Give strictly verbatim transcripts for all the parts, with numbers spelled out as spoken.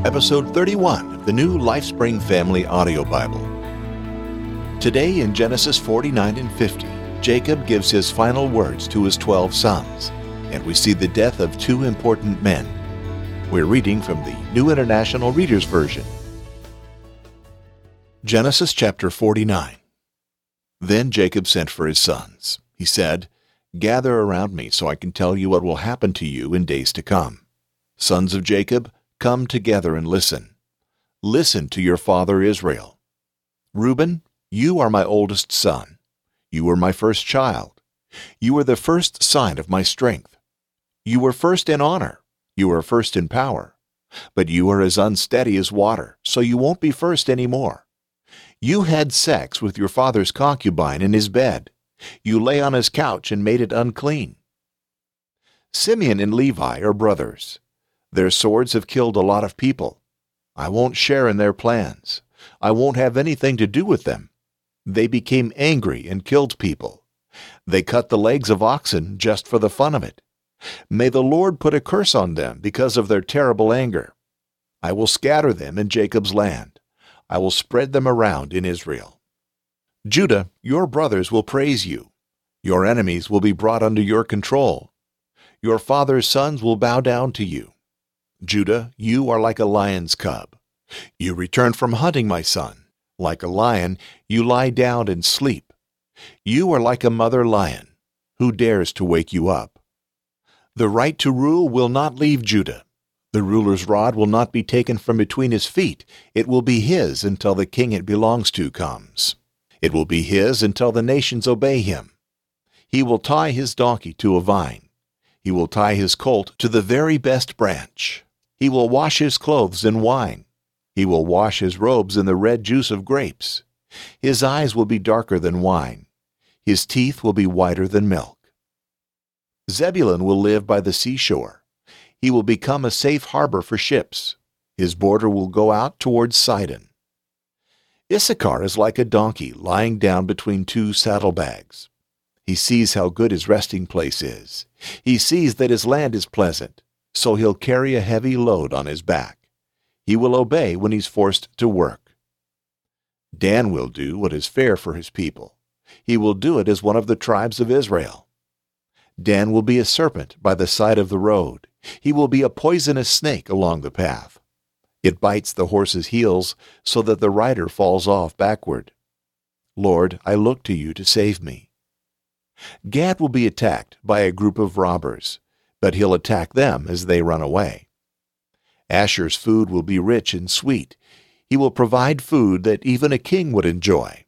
Episode thirty-one of the new LifeSpring Family Audio Bible. Today in Genesis forty-nine and fifty, Jacob gives his final words to his twelve sons, and we see the death of two important men. We're reading from the New International Reader's Version. Genesis chapter forty-nine. Then Jacob sent for his sons. He said, "Gather around me so I can tell you what will happen to you in days to come. Sons of Jacob, come together and listen. Listen to your father Israel. Reuben, you are my oldest son. You were my first child. You were the first sign of my strength. You were first in honor. You were first in power. But you are as unsteady as water, so you won't be first anymore. You had sex with your father's concubine in his bed. You lay on his couch and made it unclean. Simeon and Levi are brothers. Their swords have killed a lot of people. I won't share in their plans. I won't have anything to do with them. They became angry and killed people. They cut the legs of oxen just for the fun of it. May the Lord put a curse on them because of their terrible anger. I will scatter them in Jacob's land. I will spread them around in Israel. Judah, your brothers will praise you. Your enemies will be brought under your control. Your father's sons will bow down to you. Judah, you are like a lion's cub. You return from hunting, my son. Like a lion, you lie down and sleep. You are like a mother lion. Who dares to wake you up? The right to rule will not leave Judah. The ruler's rod will not be taken from between his feet. It will be his until the king it belongs to comes. It will be his until the nations obey him. He will tie his donkey to a vine. He will tie his colt to the very best branch. He will wash his clothes in wine. He will wash his robes in the red juice of grapes. His eyes will be darker than wine. His teeth will be whiter than milk. Zebulun will live by the seashore. He will become a safe harbor for ships. His border will go out towards Sidon. Issachar is like a donkey lying down between two saddlebags. He sees how good his resting place is. He sees that his land is pleasant, so he'll carry a heavy load on his back. He will obey when he's forced to work. Dan will do what is fair for his people. He will do it as one of the tribes of Israel. Dan will be a serpent by the side of the road. He will be a poisonous snake along the path. It bites the horse's heels so that the rider falls off backward. Lord, I look to you to save me. Gad will be attacked by a group of robbers, but he'll attack them as they run away. Asher's food will be rich and sweet. He will provide food that even a king would enjoy.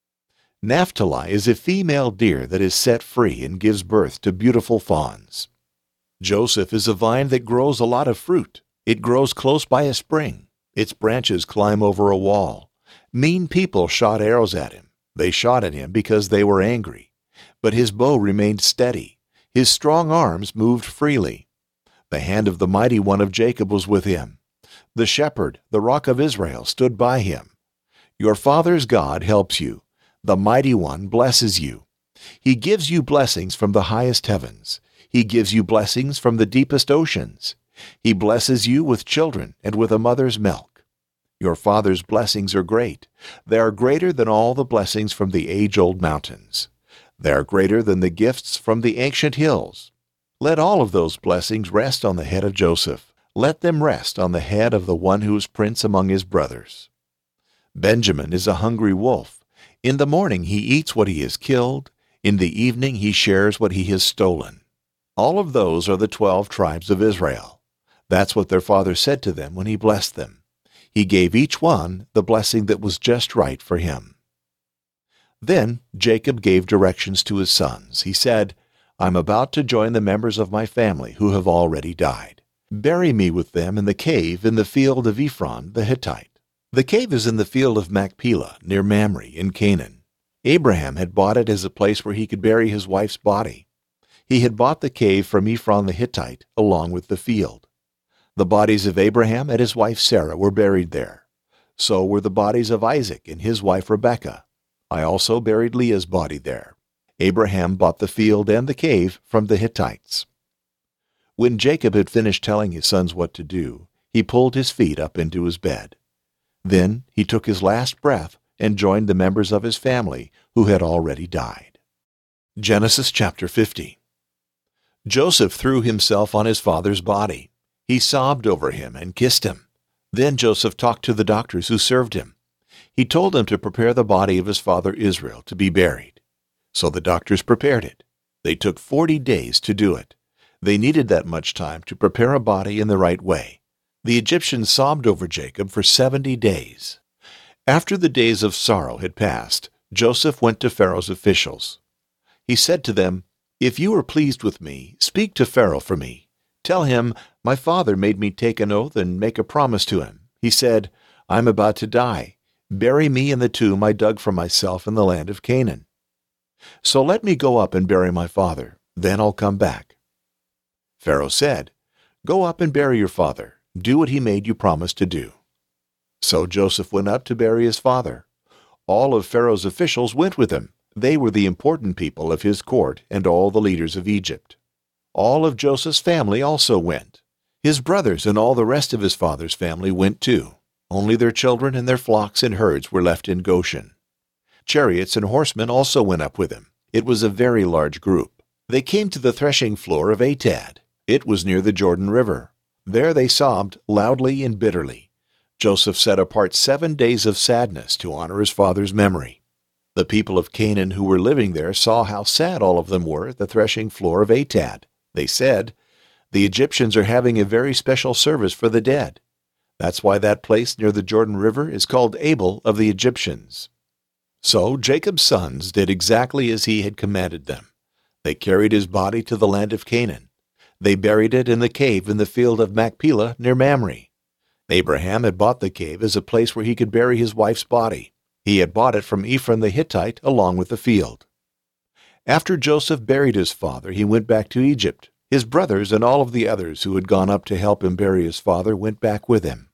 Naphtali is a female deer that is set free and gives birth to beautiful fawns. Joseph is a vine that grows a lot of fruit. It grows close by a spring. Its branches climb over a wall. Mean people shot arrows at him. They shot at him because they were angry. But his bow remained steady. His strong arms moved freely. The hand of the mighty one of Jacob was with him. The shepherd, the rock of Israel, stood by him. Your father's God helps you. The mighty one blesses you. He gives you blessings from the highest heavens. He gives you blessings from the deepest oceans. He blesses you with children and with a mother's milk. Your father's blessings are great. They are greater than all the blessings from the age-old mountains. They are greater than the gifts from the ancient hills. Let all of those blessings rest on the head of Joseph. Let them rest on the head of the one who is prince among his brothers. Benjamin is a hungry wolf. In the morning he eats what he has killed. In the evening he shares what he has stolen. All of those are the twelve tribes of Israel. That's what their father said to them when he blessed them. He gave each one the blessing that was just right for him. Then Jacob gave directions to his sons. He said, I'm about to join the members of my family who have already died. Bury me with them in the cave in the field of Ephron the Hittite. The cave is in the field of Machpelah, near Mamre, in Canaan. Abraham had bought it as a place where he could bury his wife's body. He had bought the cave from Ephron the Hittite, along with the field. The bodies of Abraham and his wife Sarah were buried there. So were the bodies of Isaac and his wife Rebekah. I also buried Leah's body there. Abraham bought the field and the cave from the Hittites. When Jacob had finished telling his sons what to do, he pulled his feet up into his bed. Then he took his last breath and joined the members of his family who had already died. Genesis chapter fifty. Joseph threw himself on his father's body. He sobbed over him and kissed him. Then Joseph talked to the doctors who served him. He told them to prepare the body of his father Israel to be buried. So the doctors prepared it. They took forty days to do it. They needed that much time to prepare a body in the right way. The Egyptians sobbed over Jacob for seventy days. After the days of sorrow had passed, Joseph went to Pharaoh's officials. He said to them, "If you are pleased with me, speak to Pharaoh for me. Tell him, my father made me take an oath and make a promise to him. He said, I'm about to die. Bury me in the tomb I dug for myself in the land of Canaan. So let me go up and bury my father. Then I'll come back." Pharaoh said, "Go up and bury your father. Do what he made you promise to do." So Joseph went up to bury his father. All of Pharaoh's officials went with him. They were the important people of his court and all the leaders of Egypt. All of Joseph's family also went. His brothers and all the rest of his father's family went too. Only their children and their flocks and herds were left in Goshen. Chariots and horsemen also went up with him. It was a very large group. They came to the threshing floor of Atad. It was near the Jordan River. There they sobbed loudly and bitterly. Joseph set apart seven days of sadness to honor his father's memory. The people of Canaan who were living there saw how sad all of them were at the threshing floor of Atad. They said, "The Egyptians are having a very special service for the dead." That's why that place near the Jordan River is called Abel of the Egyptians. So Jacob's sons did exactly as he had commanded them. They carried his body to the land of Canaan. They buried it in the cave in the field of Machpelah near Mamre. Abraham had bought the cave as a place where he could bury his wife's body. He had bought it from Ephron the Hittite along with the field. After Joseph buried his father, he went back to Egypt. His brothers and all of the others who had gone up to help him bury his father went back with him.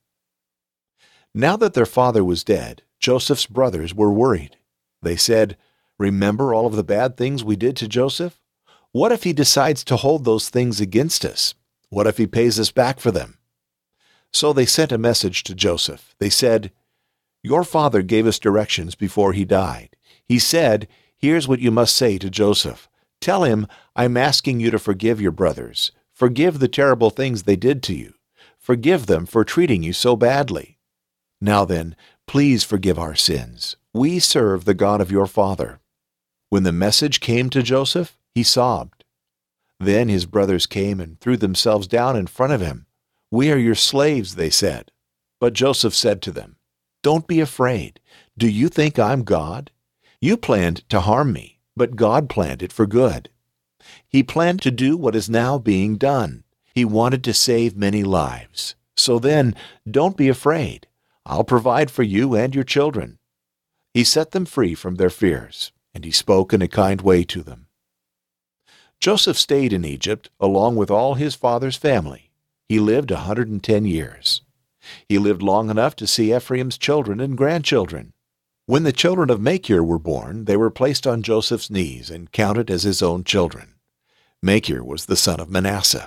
Now that their father was dead, Joseph's brothers were worried. They said, "Remember all of the bad things we did to Joseph? What if he decides to hold those things against us? What if he pays us back for them?" So they sent a message to Joseph. They said, "Your father gave us directions before he died. He said, here's what you must say to Joseph. Tell him, I'm asking you to forgive your brothers. Forgive the terrible things they did to you. Forgive them for treating you so badly. Now then, please forgive our sins. We serve the God of your father." When the message came to Joseph, he sobbed. Then his brothers came and threw themselves down in front of him. "We are your slaves," they said. But Joseph said to them, "Don't be afraid. Do you think I'm God? You planned to harm me, but God planned it for good. He planned to do what is now being done. He wanted to save many lives. So then, don't be afraid. I'll provide for you and your children." He set them free from their fears, and he spoke in a kind way to them. Joseph stayed in Egypt along with all his father's family. He lived a hundred and ten years. He lived long enough to see Ephraim's children and grandchildren. When the children of Machir were born, they were placed on Joseph's knees and counted as his own children. Machir was the son of Manasseh.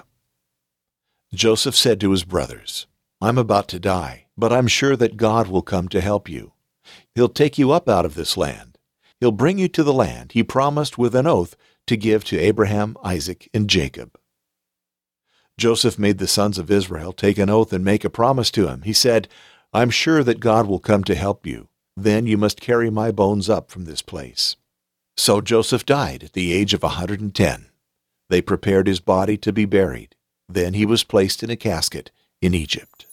Joseph said to his brothers, "I'm about to die, but I'm sure that God will come to help you. He'll take you up out of this land. He'll bring you to the land he promised with an oath to give to Abraham, Isaac, and Jacob." Joseph made the sons of Israel take an oath and make a promise to him. He said, "I'm sure that God will come to help you. Then you must carry my bones up from this place." So Joseph died at the age of a hundred and ten. They prepared his body to be buried. Then he was placed in a casket in Egypt.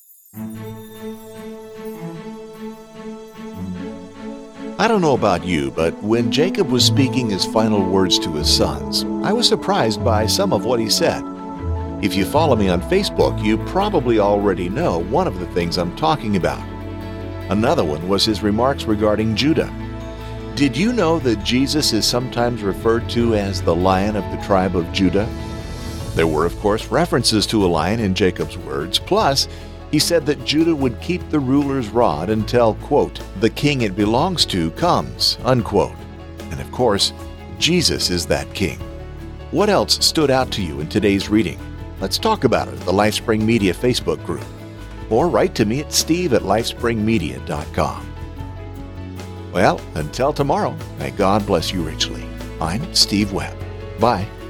I don't know about you, but when Jacob was speaking his final words to his sons, I was surprised by some of what he said. If you follow me on Facebook, you probably already know one of the things I'm talking about. Another one was his remarks regarding Judah. Did you know that Jesus is sometimes referred to as the Lion of the tribe of Judah? There were, of course, references to a lion in Jacob's words, plus he said that Judah would keep the ruler's rod until, quote, the king it belongs to comes, unquote. And of course, Jesus is that king. What else stood out to you in today's reading? Let's talk about it at the LifeSpring Media Facebook group. or write to me at steve at lifespringmedia dot com. Well, until tomorrow, may God bless you richly. I'm Steve Webb. Bye.